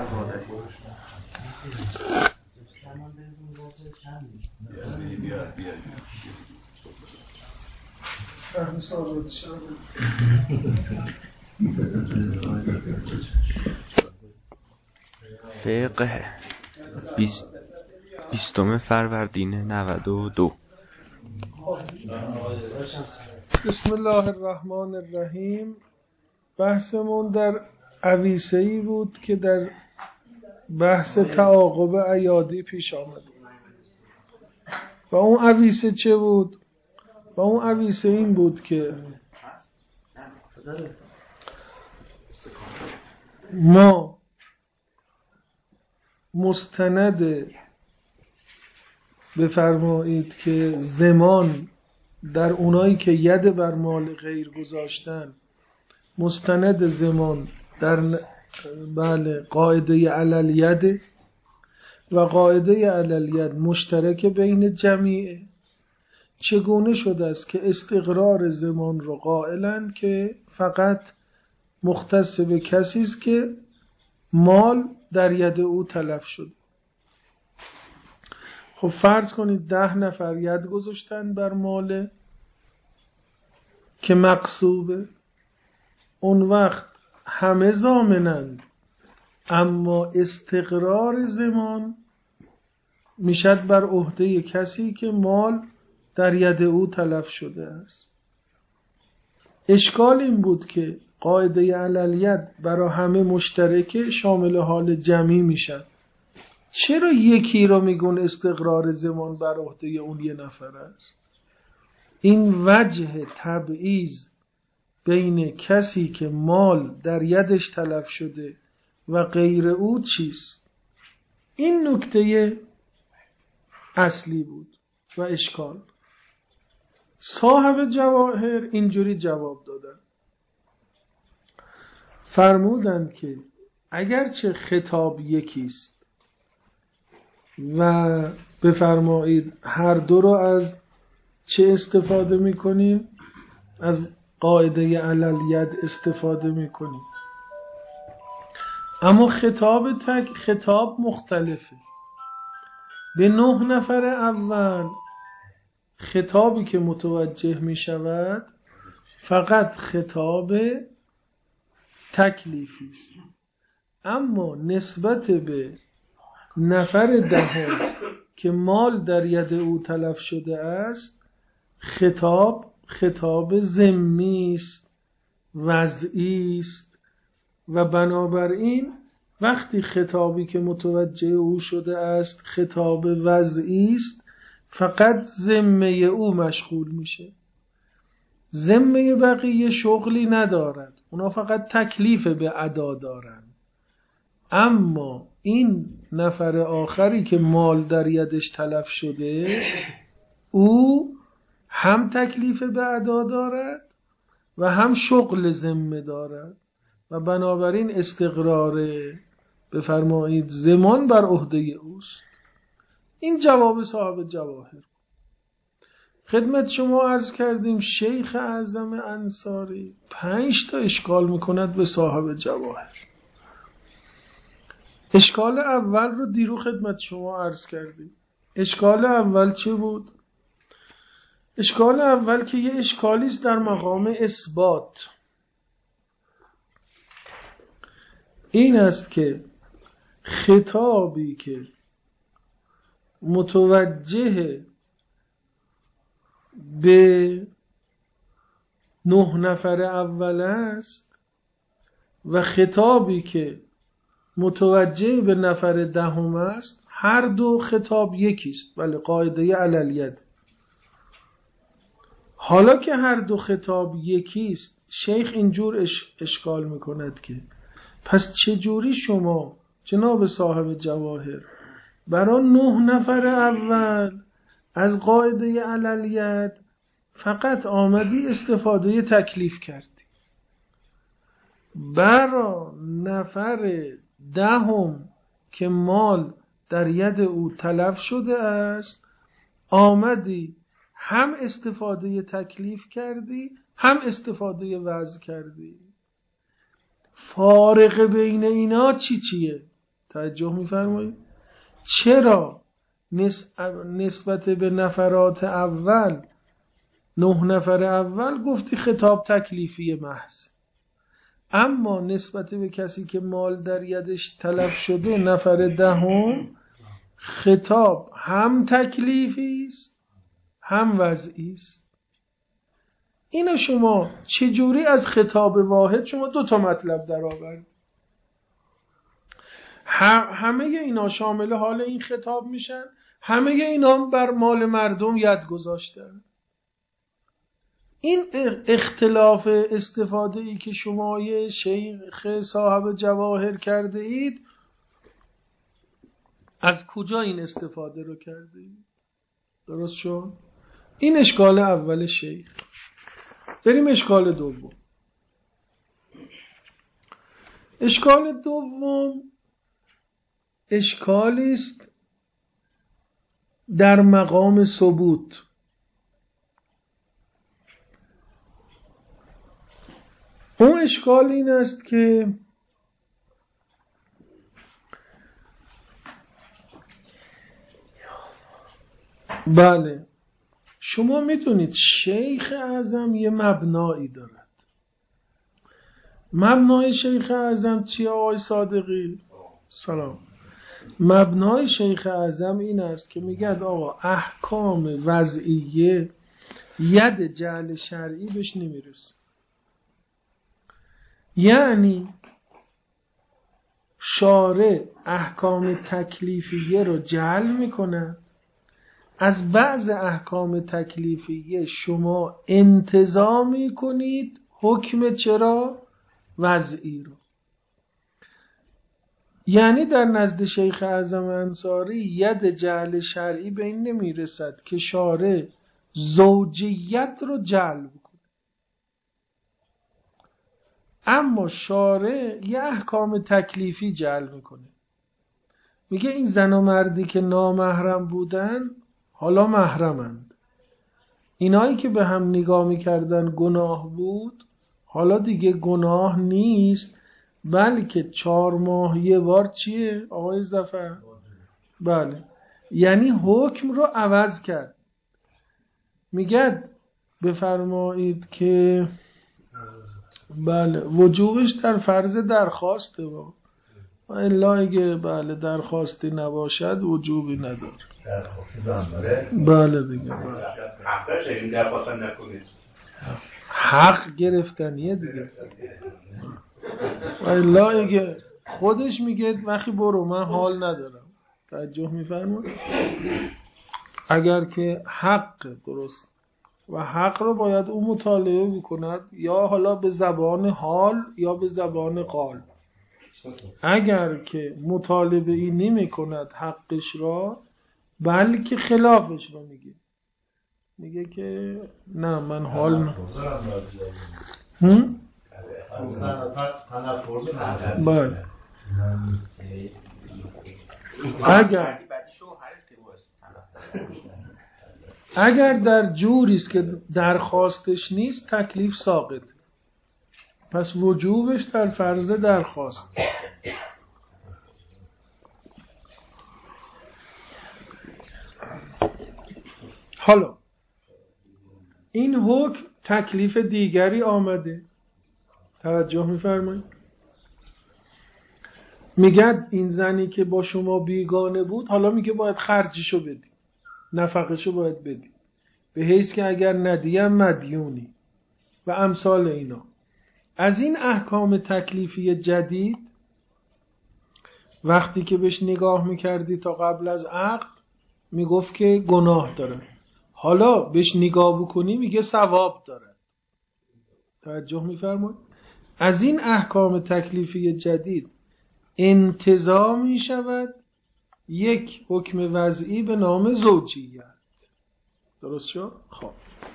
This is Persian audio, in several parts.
فقه 20 فروردین 92. بسم الله الرحمن الرحیم. بحثمون در عویسه‌ای بود که در بحث تعاقب ایادی پیش آمد. و اون عویسه چه بود؟ و اون عویسه این بود که ما مستند بفرمایید که زمان در اونایی که ید بر مال غیر گذاشتن، مستند زمان در قاعده علل ید و قاعده علل ید مشترک بین جمیعه. چگونه شده است که استقرار زمان رو قائلند که فقط مختص به کسی است که مال در ید او تلف شده. خب فرض کنید 10 نفر ید گذاشتن بر مال که مغصوبه، اون وقت همه ضامنند، اما استقرار زمان میشد بر عهده کسی که مال در ید او تلف شده است. اشکال این بود که قاعده علل ید برای همه مشترکه، شامل حال جمعی میشن. چرا یکی رو میگن استقرار زمان بر عهده اون یه نفر است؟ این وجه تبعیض بین کسی که مال در یدش تلف شده و غیر او چیست؟ این نکته اصلی بود و اشکال. صاحب جواهر اینجوری جواب دادن، فرمودند که اگرچه خطاب یکیست و بفرمایید هر دو رو از چه استفاده میکنیم؟ از قاعده علل ید استفاده میکنیم، اما خطاب مختلفه. به 9 نفر اول خطابی که متوجه میشود فقط خطاب تکلیفی است، اما نسبت به نفر دهم که مال در ید او تلف شده است خطاب ضمنی است، وضعی است، و بنابراین وقتی خطابی که متوجه او شده است خطاب وضعی است، فقط ذمه او مشغول میشه، ذمه بقیه شغلی ندارد، اونا فقط تکلیف به ادا دارند. اما این نفر آخری که مال در یدش تلف شده، او هم تکلیف به ادا دارد و هم شغل ذمه دارد و بنابراین استقرار بفرمایید زمان بر عهده اوست. این جواب صاحب جواهر. خدمت شما عرض کردیم شیخ اعظم انصاری 5 تا اشکال میکند به صاحب جواهر. اشکال اول رو دیرو خدمت شما عرض کردیم. اشکال اول چه بود؟ اشکال اول که یه اشکالی است در مقام اثبات. این است که خطابی که متوجه به 9 نفر اول است و خطابی که متوجه به نفر دهم است، هر دو خطاب یکیست، ولی قاعده علل ید. حالا که هر دو خطاب یکیست، شیخ اینجور اشکال میکند که پس چجوری شما جناب صاحب جواهر برای 9 نفر اول از قاعده علل ید فقط آمدی استفاده تکلیف کردی، برای نفر دهم که مال در ید او تلف شده است آمدی هم استفاده تکلیف کردی هم استفاده وضع کردی؟ فارق بین اینا چیه؟ توجه می‌فرمایید؟ چرا نسبت به نفرات اول 9 نفر اول گفتی خطاب تکلیفی محض، اما نسبت به کسی که مال در یدش تلف شده نفر دهم خطاب هم تکلیفی است هم وضعی است. اینو شما چجوری از خطاب واحد شما 2 مطلب در آورد؟ همه اینا شامل حال این خطاب میشن، همه اینا بر مال مردم ید گذاشتن. این اختلاف استفاده ای که شما یه شیخ صاحب جواهر کرده اید، از کجا این استفاده رو کرده اید؟ درست شد؟ این اشکال اول شیخ. بریم اشکال دوم. اشکال دوم اشکالی است در مقام ثبوت. اون اشکال این است که بله شما میدونید شیخ اعظم یه مبنایی دارد. مبنای شیخ اعظم چیه آقای صادقی؟ سلام. مبنای شیخ اعظم این است که میگه آقا احکام وضعیه ید جعل شرعی بهش نمیرسه. یعنی شارع احکام تکلیفیه رو جعل میکنه، از بعض احکام تکلیفیه شما انتزاع میکنید حکم چرا؟ وضعی رو. یعنی در نزد شیخ اعظم انصاری ید جعل شرعی به این نمیرسد که شارع زوجیت رو جعل بکنه، اما شارع یه احکام تکلیفی جعل میکنه. میگه این زن و مردی که نامحرم بودن حالا محرمند، اینایی که به هم نگاه میکردن گناه بود حالا دیگه گناه نیست، بلکه 4 ماه یه بار چیه آقای ظفر؟ بله، یعنی حکم رو عوض کرد. میگه بفرمایید که بله وجوبش در فرض درخواسته با الا اگه بله درخواستی نباشد وجوبی نداره. درخواستی زن داره؟ بله دیگه حقش این درخواست نکنید. حق گرفتنیه دیگه. الا اگه خودش میگه وقتی برو من حال ندارم. توجه میفرمایید؟ اگر که حق درست و حق رو باید اون مطالعه بکند، یا حالا به زبان حال یا به زبان قال. اگر که مطالبه ای نمی کند حقش را، بلکه خلافش رو میگه که نه من حال بله. اگر در جوری است که درخواستش نیست تکلیف ساقط، پس وجوبش در فرض درخواست. حالا این حکم تکلیف دیگری آمده، توجه می‌فرمایید؟ میگه این زنی که با شما بیگانه بود حالا میگه باید خرجشو بدی، نفقشو باید بدی، به حیث که اگر ندیم مدیونی و امثال اینا. از این احکام تکلیفی جدید وقتی که بهش نگاه میکردی تا قبل از عقد میگفت که گناه داره، حالا بهش نگاه بکنی میگه ثواب داره. توجه میفرمایید؟ از این احکام تکلیفی جدید انتزاع میشود یک حکم وضعی به نام زوجیت. درست شد؟ خب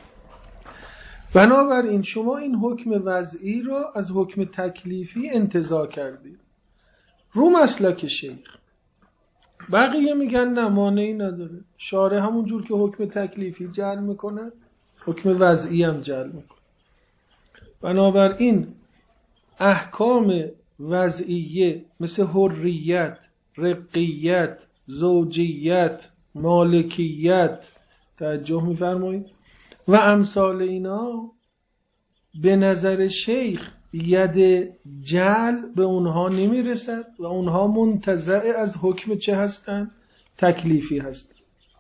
بنابراین شما این حکم وضعی را از حکم تکلیفی انتزاع کردید رو مسلک شیخ. بقیه میگن نه مانعی نداره، شارع همون جور که حکم تکلیفی جعل میکنه حکم وضعی هم جعل میکنه. بنابراین احکام وضعیه مثل حریت، رقیت، زوجیت، مالکیت، توجه می‌فرمایید، و امثال اینا، به نظر شیخ ید جعل به اونها نمیرسد و اونها منتزع از حکم چه هستن؟ تکلیفی هستن.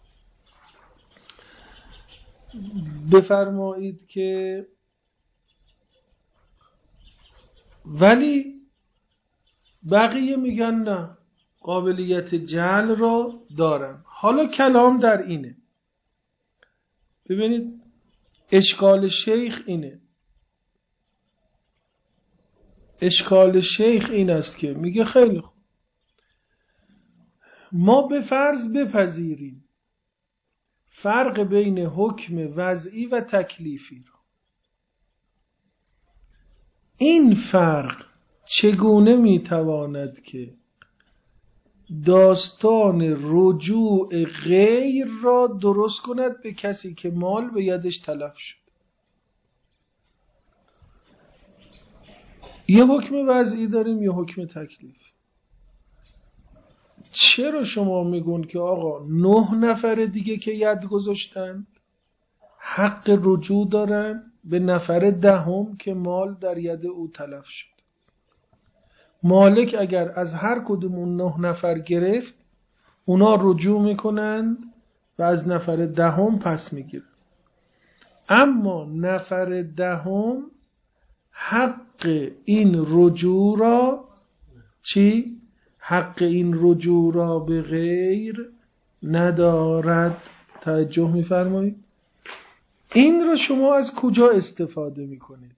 بفرمایید که ولی بقیه میگن نه، قابلیت جعل را دارن. حالا کلام در اینه، ببینید اشکال شیخ اینه، اشکال شیخ این است که میگه خیلی خوب، ما به فرض بپذیریم فرق بین حکم وضعی و تکلیفی رو. این فرق چگونه میتواند که داستان رجوع غیر را درست کند به کسی که مال به یدش تلف شد؟ یه حکم وضعی داریم، یه حکم تکلیف. چرا شما میگون که آقا 9 نفر دیگه که ید گذاشتن حق رجوع دارن به نفر 10 که مال در ید او تلف شد؟ مالک اگر از هر کدوم اون 9 نفر گرفت، اونا رجوع میکنند و از نفر 10 پس میگیرن. اما نفر 10 حق این رجوع را چی؟ حق این رجوع را به غیر ندارد. توجه میفرمایید؟ این را شما از کجا استفاده میکنید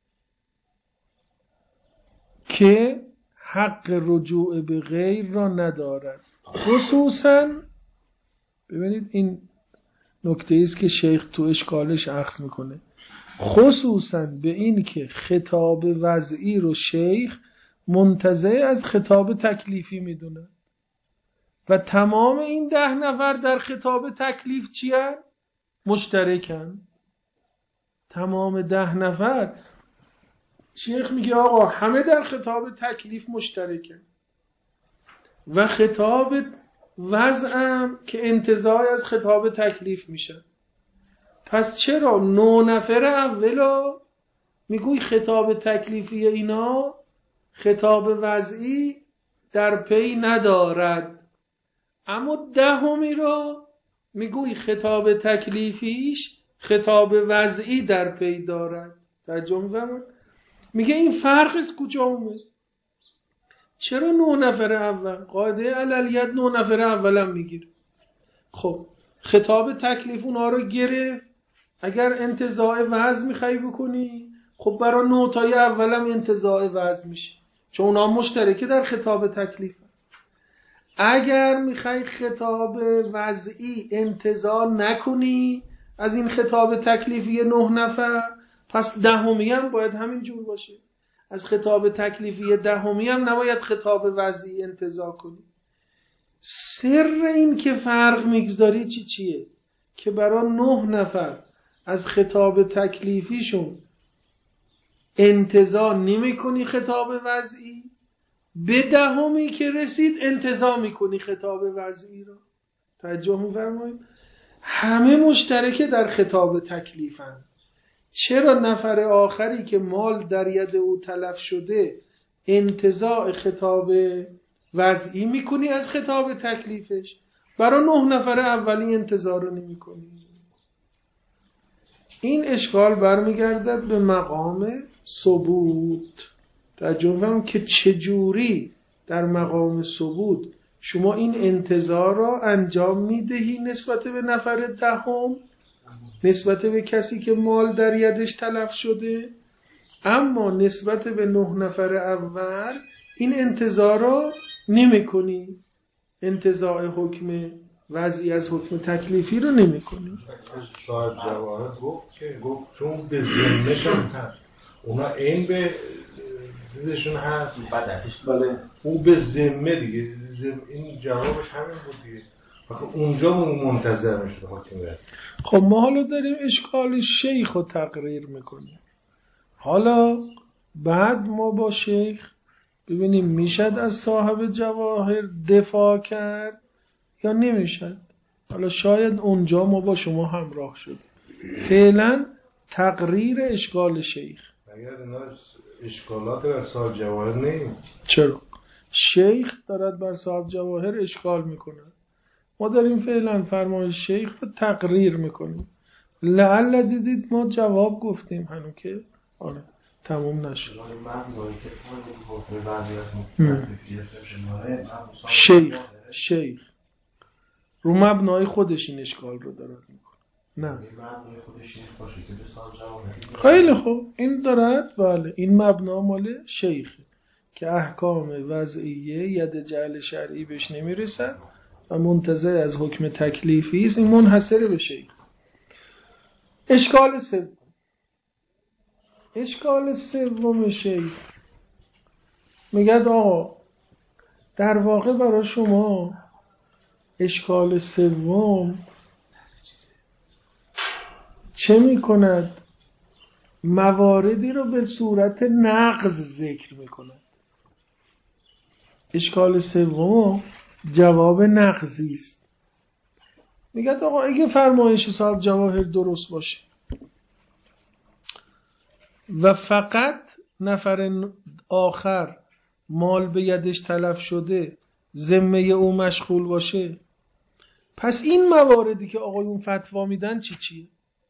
که حق رجوع به غیر را ندارد؟ خصوصا ببینید این نکته است که شیخ تو اشکالش اخذ میکنه، خصوصا به این که خطاب وضعی رو شیخ منتزع از خطاب تکلیفی میدونه و تمام این 10 نفر در خطاب تکلیف چیه؟ مشترکن. تمام 10 نفر، شیخ میگه آقا همه در خطاب تکلیف مشترکن و خطاب وضعم که انتزاع از خطاب تکلیف میشه. پس چرا 9 نفر اولو میگوی خطاب تکلیفی اینا خطاب وضعی در پی ندارد، اما 10 رو میگوی خطاب تکلیفیش خطاب وضعی در پی دارد؟ توجه می‌فرمایید؟ میگه این فرق از کجا اومد؟ چرا 9 نفر اول؟ قاعده عللیت 9 نفر اولم میگیره. خب خطاب تکلیف اونها رو گرفت، اگر انتزاع وضع میخوای بکنی، خب برای 9 تای اولم انتزاع وضع میشه، چون اونها مشترکه در خطاب تکلیف. اگر میخوای خطاب وضعی انتزاع نکنی از این خطاب تکلیفی 9 نفر، پس 10 هم باید همین جور باشه. از خطاب تکلیفی 10 هم نباید خطاب وضعی انتزاع کنی. سر این که فرق میگذاری چیه؟ که برای 9 نفر از خطاب تکلیفیشون انتزاع نمی کنی خطاب وضعی، به 10 که رسید انتزاع میکنی خطاب وضعی رو. توجه می‌فرمایید؟ همه مشترکه در خطاب تکلیفن. چرا نفر آخری که مال در ید او تلف شده انتزاع خطاب وضعی میکنی از خطاب تکلیفش، برای 9 نفر اولی انتزاع رو نمی کنی؟ این اشکال برمیگردد به مقام ثبوت. توجه فرمایید که چجوری در مقام ثبوت شما این انتزاع را انجام میدهی نسبت به نفر 10، نسبت به کسی که مال در یدش تلف شده، اما نسبت به 9 نفر اول این انتزاع را نمی کنی، انتزاع حکم وضعی از حکم تکلیفی رو نمی کنی. صاحب جواهر گفت چون به ذمه‌شون هست، اونا این به ذمه‌شون هست بله، او به ذمه دیگه، این جوابش همین بود دیگه. اونجا منتظر میشد حکم وضعی. خب ما حالا داریم اشکال شیخ رو تقریر میکنیم. حالا بعد ما با شیخ ببینیم میشد از صاحب جواهر دفاع کرد یا نمیشد. حالا شاید اونجا ما با شما همراه شدیم. فعلا تقریر اشکال شیخ. اگر اینا اشکالات بر صاحب جواهر نیست، چرا؟ شیخ دارد بر صاحب جواهر اشکال میکنه. ما داریم فعلا فرمایش شیخ رو تقریر میکنیم. لعل دیدید ما جواب گفتیم هنو که آره تموم نشد. شیخ رو مبنای خودش این اشکال رو دارد میکنه. نه خیلی خوب این دارد. بله این مبنا مال شیخ که احکام وضعیه ید جعل شرعی بهش نمیرسد و منتزع از حکم تکلیفی است. این منحصر به شیخ. اشکال سوم شیخ میگه آقا در واقع برای شما اشکال سوم چه میکند؟ مواردی رو به صورت نقض ذکر میکند. اشکال سوم جواب نقضی است. میگه آقا اگه فرمایش صاحب جواهر درست باشه و فقط نفر آخر مال به یدش تلف شده ذمه او مشغول باشه، پس این مواردی که آقایون فتوا میدن چیه؟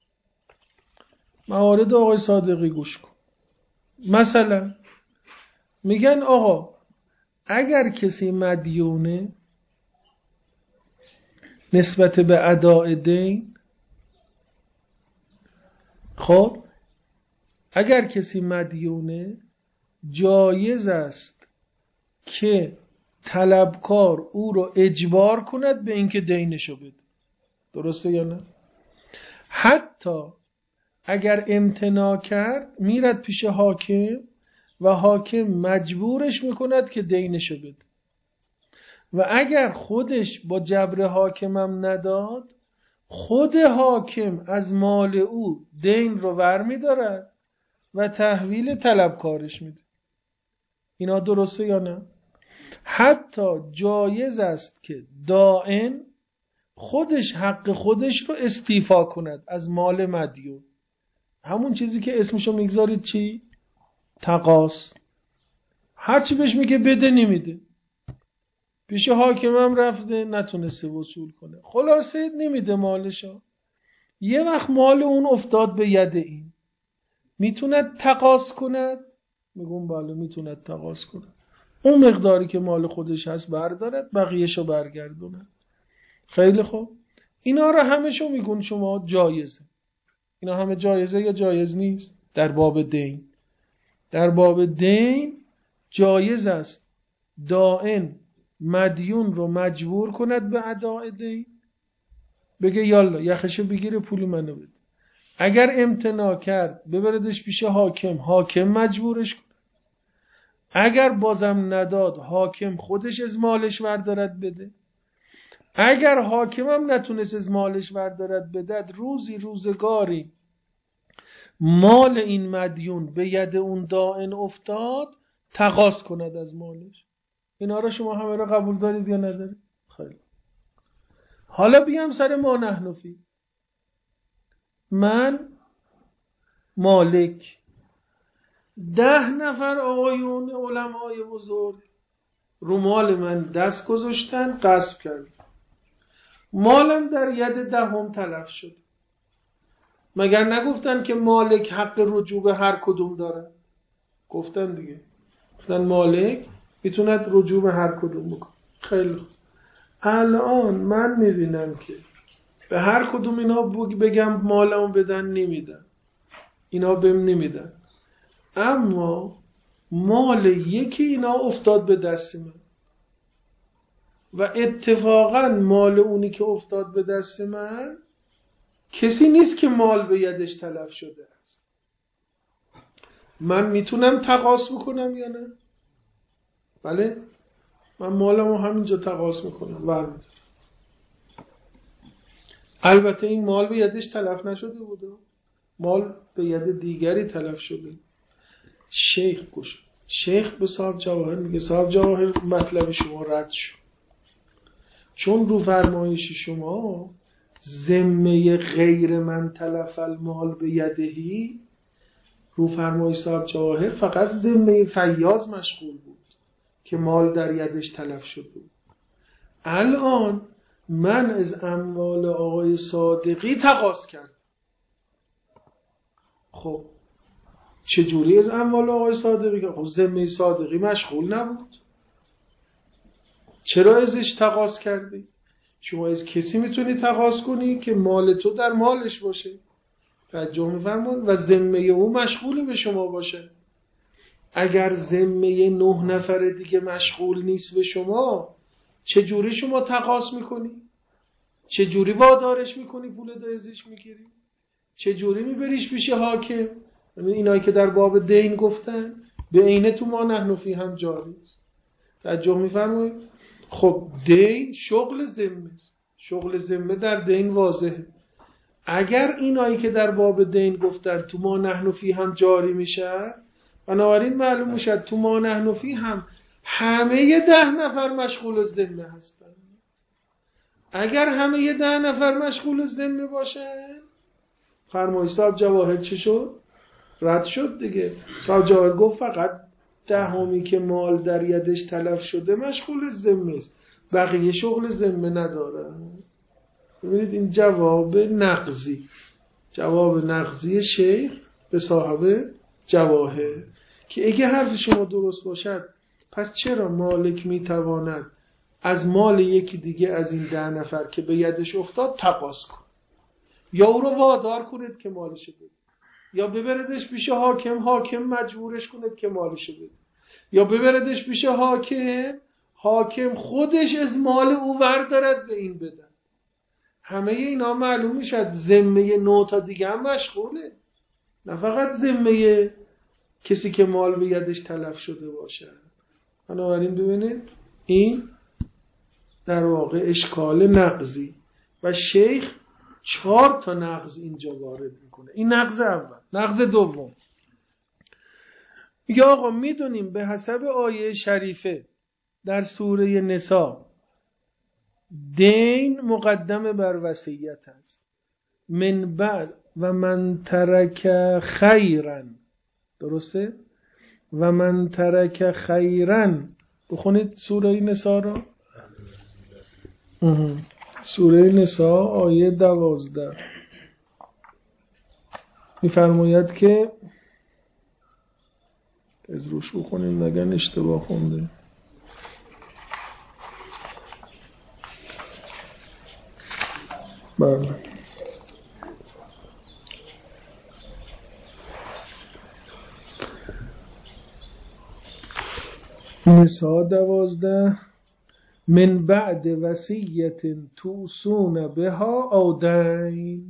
موارد آقای صادقی گوش کن. مثلا میگن آقا اگر کسی مدیونه نسبت به اداء دین، خب اگر کسی مدیونه جایز است که طلبکار او رو اجبار کند به اینکه دینشو بده. درسته یا نه؟ حتی اگر امتناع کرد میرد پیش حاکم و حاکم مجبورش میکند که دینشو بده. و اگر خودش با جبر حاکمم نداد، خود حاکم از مال او دین رو برمی‌دارد و تحویل طلبکارش میده. اینا درسته یا نه؟ حتی جایز است که دائن خودش حق خودش رو استیفا کند از مال مدیون. همون چیزی که اسمشو میگذارید چی؟ تقاص. هرچی بهش میگه بده نمیده. پیش حاکمم رفته نتونسته وصول کنه. خلاصه نمیده مالشو. یه وقت مال اون افتاد به ید این. میتوند تقاص کند؟ میگم بله میتوند تقاص کند. اون مقداری که مال خودش هست بردارد، بقیهشو برگردونه. خیلی خوب. اینا رو همشو میگون شما جایزه. اینا همه جایزه یا جایز نیست؟ در باب دین. در باب دین جایز است دائن مدیون رو مجبور کند به اداء دین، بگه یالا یخشو بگیره پول منو بده. اگر امتناع کرد ببردش پیش حاکم، حاکم مجبورش کند. اگر بازم نداد حاکم خودش از مالش بردارد بده. اگر حاکمم نتونست از مالش بردارد بدد، روزی روزگاری مال این مدیون به ید اون دائن افتاد، تقاص کند از مالش. اینا رو شما همه رو قبول دارید یا ندارید؟ خیلی. حالا بیام سر ما نحنفی. من مالک 10 نفر آقایون علمای بزرگ رو مال من دست گذاشتن، غصب کردن. مالم در ید 10 تلف شد. مگر نگفتن که مالک حق رجوع به هر کدوم داره؟ گفتن دیگه. گفتن مالک میتوند رجوع به هر کدوم بکنه. خیلی خوب. الان من میبینم که به هر کدوم اینا بگم مالمو بدن نمیدن. اینا بهم نمیدن. اما مال یکی اینا افتاد به دست من و اتفاقا مال اونی که افتاد به دست من کسی نیست که مال به یدش تلف شده است. من میتونم تقاص بکنم یا نه؟ بله من مالمو همینجا تقاص میکنم برمی‌دارم. البته این مال به یدش تلف نشده بوده، مال به ید دیگری تلف شده. شیخ گوش شیخ به صاحب جواهر میگه صاحب جواهر مطلب شما رد شد، چون رو فرمایش شما ذمه غیر من تلف المال به یدهی، رو فرمایش صاحب جواهر فقط ذمه فیاض مشغول بود که مال در یدش تلف شده بود. الان من از اموال آقای صادقی تقاضا کردم. خب چجوری از اموال آقای صادقی؟ خب ذمه صادقی مشغول نبود، چرا ازش تقاضا کردی؟ شما از کسی میتونی تقاضا کنی که مال تو در مالش باشه، توجه می‌فرمایید، و ذمه او مشغول به شما باشه. اگر ذمه 9 نفر دیگه مشغول نیست به شما، چجوری شما تقاضا میکنی؟ چجوری وادارش میکنی پول ازش میگیری؟ چجوری میبریش پیش حاکم؟ اینایی که در باب دین گفتن به عینه تو ما نحن فی هم جاری است. توجه می‌فرمایید؟ خب دین شغل ذمه است، شغل ذمه در دین واضحه. اگر اینایی که در باب دین گفتن تو ما نحن فی هم جاری میشه، بنابراین معلوم میشه تو ما نحن فی هم همه 10 نفر مشغول ذمه هستن. اگر همه 10 نفر مشغول ذمه باشن، فرمایش صاحب جواهر چه شد؟ رد شد دیگه. صاحب جواهر گفت فقط 10 که مال در یدش تلف شده مشغول ذمه است، بقیه شغل ذمه نداره. ببینید این جواب نقضی شیخ به صاحب جواهر، که اگه حرف شما درست باشد پس چرا مالک میتواند از مال یکی دیگه از این 10 نفر که به یدش افتاد تقاضا کن، یا او رو وادار کنید که مالشو بده، یا ببردش پیش حاکم مجبورش کنید که مالشو بده، یا ببردش پیش حاکم خودش از مال او وردارد به این بده. همه اینا معلوم میشد ذمه 9 تا دیگه هم مشغوله، نه فقط ذمه کسی که مال به یدش تلف شده باشه. بنابراین ببینید این در واقع اشکال نقضی و شیخ 4 تا نقض اینجا وارد میکنه. این نقض اول. نقض دوم میگه آقا میدونیم به حسب آیه شریفه در سوره نساء دین مقدم بر وصیت است. من بعد و من ترک خیرا، درسته؟ و من ترک خیرا، بخونید سوره نساء را. سوره نساء آیه 12 میفرماید که از روش بخونیم نگن اشتباه خونده. بله نساء 12 من بعد وصیت توصون بها او دین.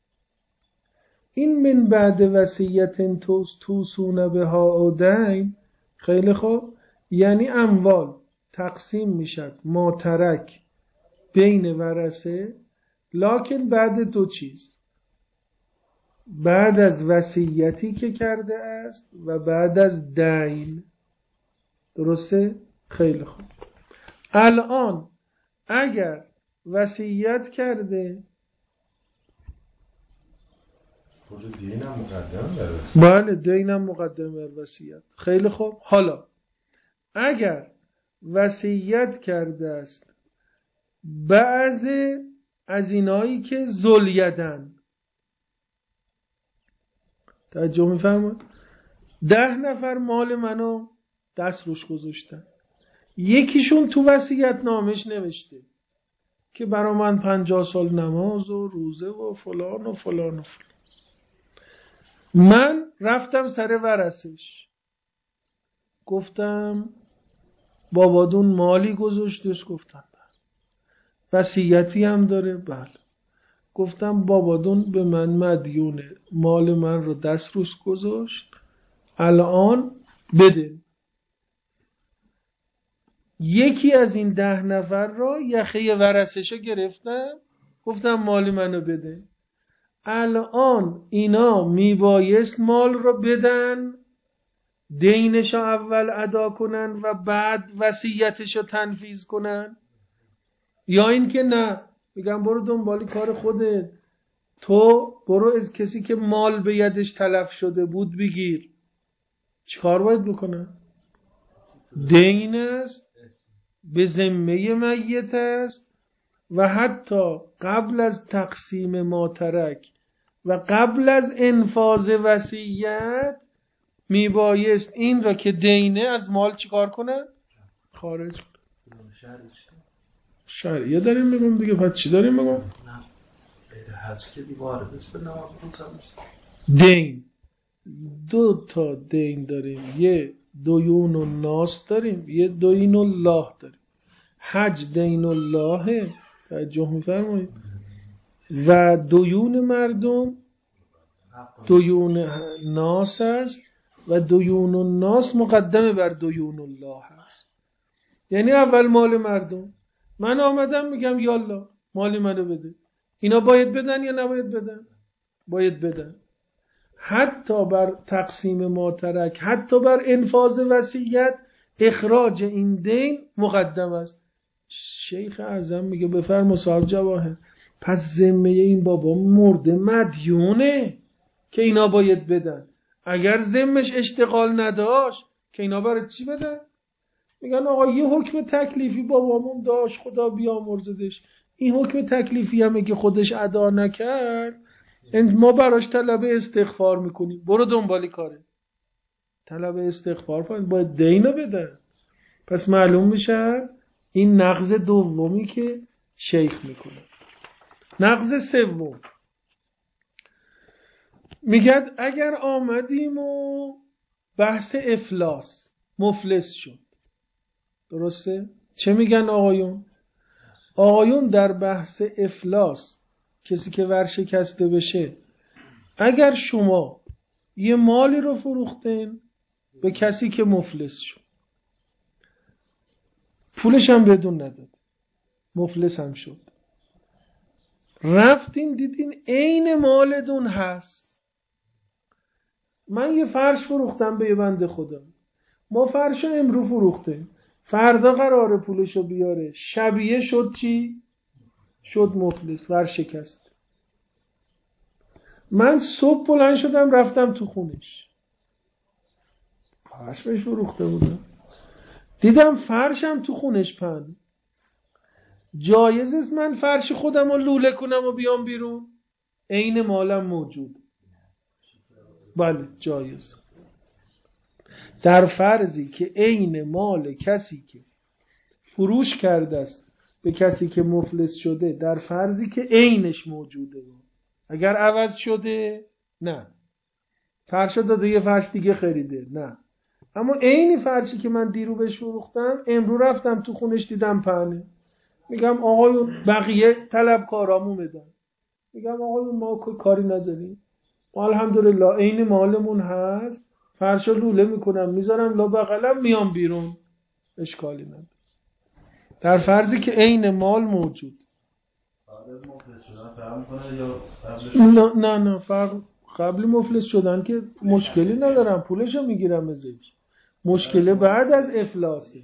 این من بعد وصیت توصون بها او دین خیلی خوب، یعنی اموال تقسیم میشد ماترک بین ورثه، لکن بعد 2 چیز، بعد از وصیتی که کرده است و بعد از دین. درسته؟ خیلی خوب. الان اگر وصیت کرده، دینم مقدم بر وصیت. بله دینم مقدم بر وصیت. خیلی خوب. حالا اگر وصیت کرده است بعض از اینایی که ذوالیدن، توجه می‌فرمایید، 10 نفر مال منو دست روش گذاشتن، یکیشون تو وصیت نامش نوشته که برا من 50 سال نماز و روزه و فلان و فلان و فلان. من رفتم سر ورثش گفتم بابادون مالی گذاشتش، گفتم وصیتی هم داره، بله. گفتم بابادون به من مدیونه، مال من رو دست روش گذاشت، الان بده. یکی از این 10 نفر را یخه ورثشو گرفتم، گفتم مال منو بده. الان اینا میبایست مال رو بدن دینشو اول ادا کنن و بعد وصیتشو تنفیذ کنن، یا این که نه میگم برو دنبالی کار خودت، تو برو از کسی که مال به یدش تلف شده بود بگیر. چیکار باید بکنن؟ دین است، به ذمه میت است و حتی قبل از تقسیم ما ترک و قبل از انفاذ وصیت میبایست این را که دینه از مال چیکار کنن؟ خارج کنن. شرعیه داریم میگم دیگه، پس چی داریم میگم؟ دین، 2 تا دین داریم، یه دیون الناس داریم، یه دین الله داریم. حج دین الله، توجه میفرمایید، و دیون مردم دیون ناس است و دیون الناس مقدمه بر دیون الله است. یعنی اول مال مردم، من آمدم میگم یالا مالی منو بده، اینا باید بدن یا نباید بدن؟ باید بدن. حتی بر تقسیم ما ترک، حتی بر انفاذ وصیت اخراج این دین مقدم است. شیخ اعظم میگه بفرما صاحب جواهر، پس ذمه این بابا مرده مدیونه که اینا باید بدن. اگر ذمش اشتغال نداشت که اینا برای چی بدن؟ میگن آقا یه حکم تکلیفی بابامون داشت خدا بیامرزدش، این حکم تکلیفی هم که خودش ادا نکرد ما براش طلب استغفار میکنیم. برو دنبالی کاره، طلب استغفار کنید، باید دینو بدن. پس معلوم میشه این نقض دومی که شیخ میکنه. نقض سوم میگه اگر آمدیم و بحث افلاس، مفلس شد، درسته؟ چه میگن آقایون؟ آقایون در بحث افلاس، کسی که ورشکسته بشه، اگر شما یه مالی رو فروختین به کسی که مفلس شد، پولش هم بدون نداد، مفلس هم شد، رفتین دیدین عین مالتون هست. من یه فرش فروختم به یه بنده خدا، ما فرش امرو فروختیم، فردا قراره پولشو بیاره، شبیه شد چی؟ شد مفلس، ورشکست. من صبح بلند شدم رفتم تو خونش، فرش بهش فروخته بودم، دیدم فرشم تو خونش پهن. جایز است من فرش خودم رو لوله کنم و بیام بیرون؟ عین مالم موجود. بله جایز. در فرضی که عین مال کسی که فروش کرده است به کسی که مفلس شده، در فرضی که عینش موجوده، اگر عوض شده نه، فرش داده یه فرش دیگه خریده نه، اما عینی فرشی که من دیرو بهش فروختم امرو رفتم تو خونش دیدم پهنه، میگم آقایون بقیه طلبکارامو بدن، میگم آقایون ما کاری نداریم، ما الحمدلله عین مالمون هست، فرشو لوله میکنم میذارم لا بغلم میام بیرون، اشکالی نداره. در فرضی که عین مال موجود. نه فرق قبل مفلس شدن که مشکلی ندارم، پولشو میگیرم ازش، مشکل بعد از افلاسه.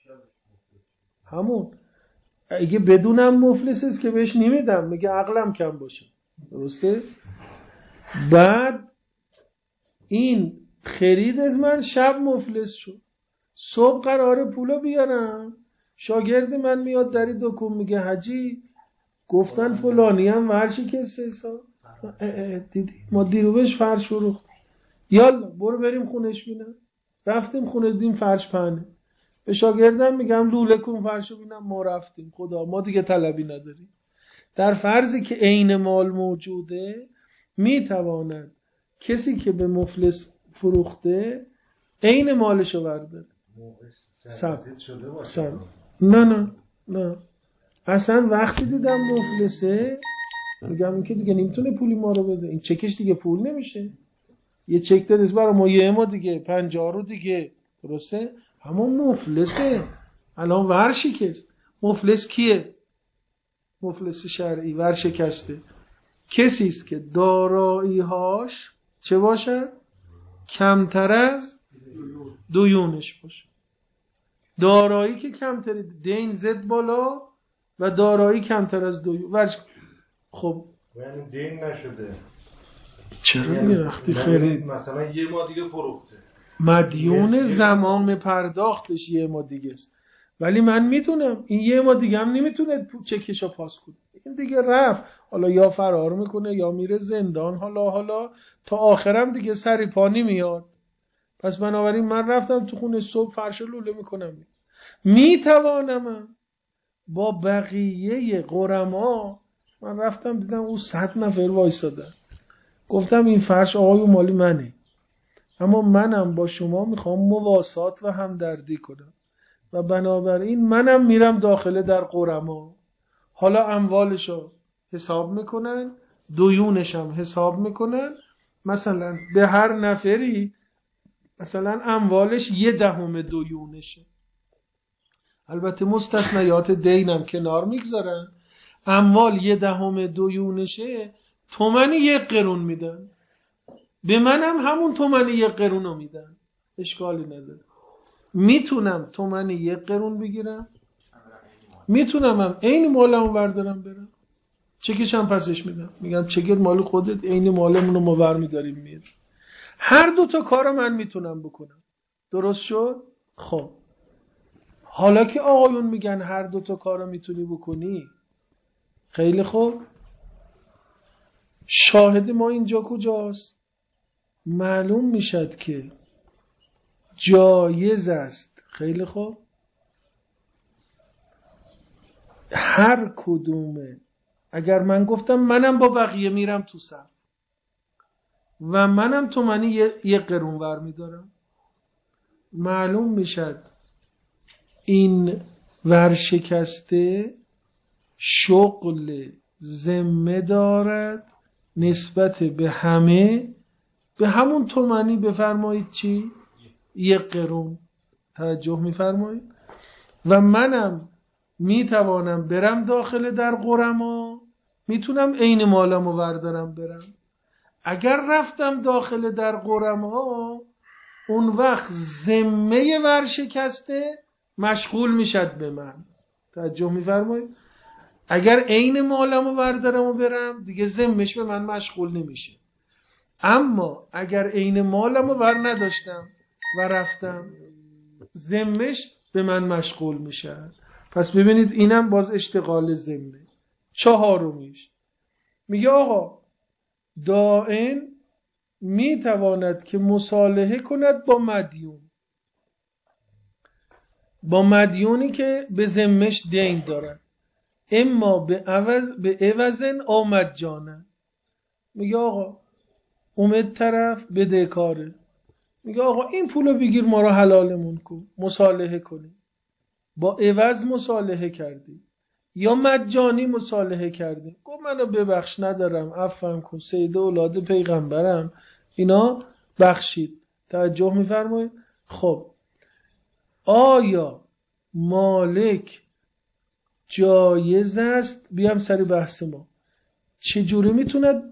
همون اگه بدونم مفلس است که بهش نمیدم، میگه عقلم کم باشه، درسته؟ بعد این خرید از من شب مفلس شد، صبح قراره پولو بیارم، شاگرد من میاد دری دکون میگه حاجی گفتن فلانی هم ورشکسته حساب، دیدی ما دیرو بهش فرش فروخت، یالا برو بریم خونش بینم. رفتیم خونه دیدیم فرش پهنه، به شاگردم میگم لوله کن فرشو بینم، ما رفتیم خدا ما دیگه طلبی نداریم. در فرضی که عین مال موجوده میتواند کسی که به مفلس فروخته عین مالشو برداره. نه اصلا وقتی دیدم مفلسه میگم این که دیگه نمیتونه پولی ما رو بده، این چکش دیگه پول نمیشه، یه چک دادست برای ما دیگه 50 رو دیگه، درسته؟ همون مفلسه الان ورشکست. مفلس کیه؟ مفلس شرعی ورشکسته کسی است که دارایی‌هاش چه باشه؟ کمتر از دویونش باشه. دارایی که کمتر، دین زد بالا و دارایی کمتر از دویون. خب یعنی دین نشده. چرا دیگه وقتی خرید مثلا یه ماه دیگه فروخته، مدیون زمان پرداختش یه ماه دیگه است، ولی من میدونم این یه ماه دیگه هم نمیتونه چکشو پاس کنه، این دیگه رفت، حالا یا فرار میکنه یا میره زندان، حالا تا آخرم دیگه سری پا نمیاد. پس بنابراین من رفتم تو خونه صبح فرش لوله میکنم. میتوانم با بقیه غرما، من رفتم دیدم او 100 نفر وایسادن، گفتم این فرش آقای مالی منه، اما منم با شما میخوام مواسات و همدردی کنم و بنابراین منم میرم داخل در غرما. حالا اموالشو حساب میکنن، دویونش هم حساب میکنن، مثلا به هر نفری مثلا اموالش 1/10 دویونشه. البته مستثنیات دینم کنار میگذارن، اموال 1/10 دویونشه، تومنی 1 قرون میدن، به منم همون تومنی 1 قرون رو میدن، اشکالی نداره. میتونم تومنی 1 قرون بگیرم، میتونم هم عین مالمو بردارم برم، چکشم پسش میدم، میگم چکت مال خودت، عین مالمونو ما برمیداریم میریم. هر دو تا کارو من میتونم بکنم. درست شد؟ خب حالا که آقایون میگن هر دو تا کارو میتونی بکنی، خیلی خوب، شاهد ما اینجا کجاست؟ معلوم میشد که جایز است، خیلی خوب، هر کدومه، اگر من گفتم منم با بقیه میرم تو صف و منم تومنی 1 قرون ور میدارم، معلوم میشد این ورشکسته شغل ذمه دارد نسبت به همه، به همون تومنی بفرمایید چی؟ 1 قرون. توجه میفرمایید؟ و منم میتوانم برم داخل در غرما، میتونم عین مالمو بردارم برم. اگر رفتم داخل در غرما، اون وقت ذمه ورشکسته مشغول میشد به من. توجه میفرمایید؟ اگر عین مالمو بردارم و برم، دیگه ذمهش به من مشغول نمیشه. اما اگر عین مالمو بر نداشتم و رفتم، ذمهش به من مشغول میشه. پس ببینید اینم باز اشتغال ذمه. 4 میگه آقا دائن میتواند که مصالحه کند با مدیون، با مدیونی که به ذمهش دین دارد، اما به عوضن او مجانا. میگه آقا اومد طرف بدهکاره، میگه آقا این پولو بگیر ما رو حلالمون کن، مصالحه کنی، با عوض مصالحه کردی یا مجانی مصالحه کردی، گفت منو ببخش ندارم، عفو کن، سید اولاد پیغمبرم، اینا بخشید. توجه میفرمایید؟ خب آیا مالک جایز است، بیام سر بحث ما، چجوری میتوند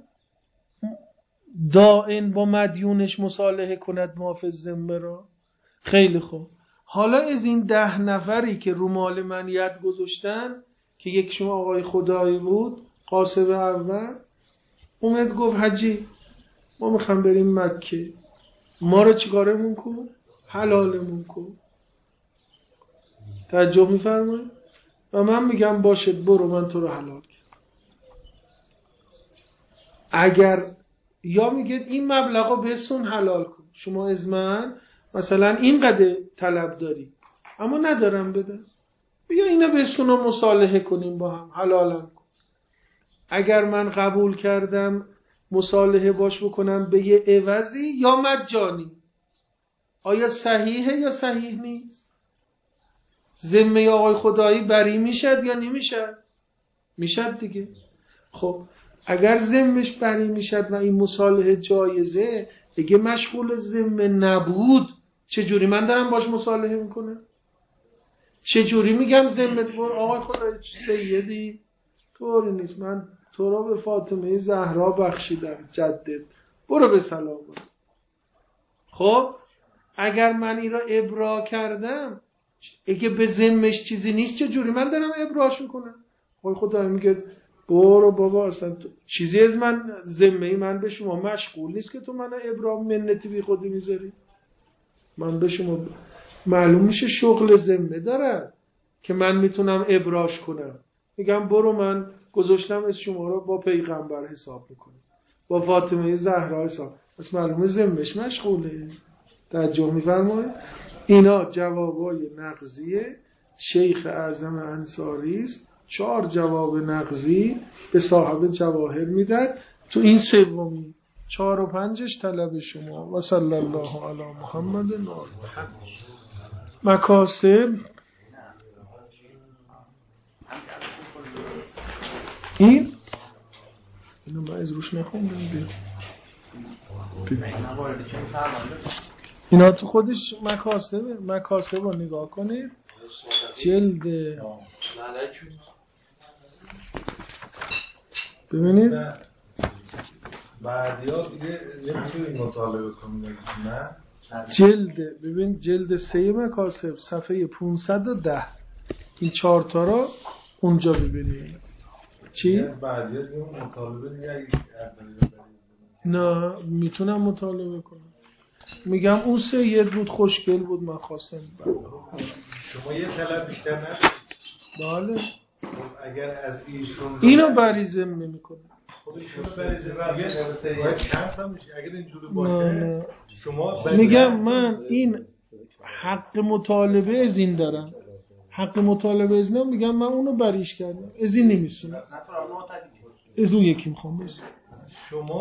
دائن با مدیونش مصالحه کند محافظ ذمه را؟ خیلی خوب، حالا از این 10 نفری که رو مال من ید گذاشتن، که یک شما آقای خدایی بود، قاسم اول اومد گفت حاجی ما میخوام بریم مکه، ما رو چیکارمون کن؟ حلالمون کن. توجه میفرمایید؟ و من میگم باشد برو، من تو رو حلال کردم. اگر یا میگه این مبلغو بسون حلال کن، شما از من مثلا اینقدر طلب داری اما ندارم بدم، بیا اینا بسون و مصالحه کنیم با هم، حلالم کن. اگر من قبول کردم مصالحه باش بکنم به یه عوضی یا مجانی، آیا صحیحه یا صحیح نیست؟ ذمه آقای خدایی بری میشد یا نمیشد؟ میشد دیگه. خب اگر ذمهش بری میشد و این مصالحه جایزه، دیگه مشغول ذمه نبود، چجوری من دارم باش مصالحه میکنم؟ چجوری میگم ذمه بر آقای خدایی سیدی؟ طوری نیست، من تو را به فاطمه زهرا بخشیدم جدت، برو به سلام. خب اگر من این را ابرا کردم، اگه به ذمش چیزی نیست چه جوری من دارم ابراش میکنم؟ خدا میگه برو بابا، اصلا چیزی از من ذمه من به شما مشغول نیست که تو من ابرا منتی بی خودی میذاری. من به شما معلوم میشه شغل ذمه داره که من میتونم ابراش کنم. میگم برو من گذاشتم از شما رو با پیغمبر حساب میکنم، با فاطمه زهرا حساب، پس معلومه ذمش مشغوله. توجه میفرمایید؟ اینا جوابای نقضیه شیخ اعظم انصاری است. 4 جواب نقضی به صاحب جواهر میداد. تو این سومی 4 و 5ش طلب شما. و صلی الله علی محمد و آله. مکاسب اینو من از روش نخوندم. اینا تو خودش مکاسب رو نگاه کنید، جلد ببینید بعدیا دیگه نمیتونید مطالبه کنید. ببین جلد 3 مکاسب صفحه 510 این 4 تا رو اونجا ببینید. چی؟ بعدیا دیگه مطالبه دیگه نه میتونم مطالبه کنم. میگم اون سید بود، خوشگل بود، من خواستم. شما یه طلب بیشتر ندارید؟ بله. اگر از ایشون اینو بریزه میکنه. خودشونو بریزه باید چند تا میشه اگر اینجوری باشه. شما میگم من این حق مطالبه از این دارم، حق مطالبه از اینم میگم من اونو بریش کردم، از این نمیسونم، از اون یکی میخوام بس. شما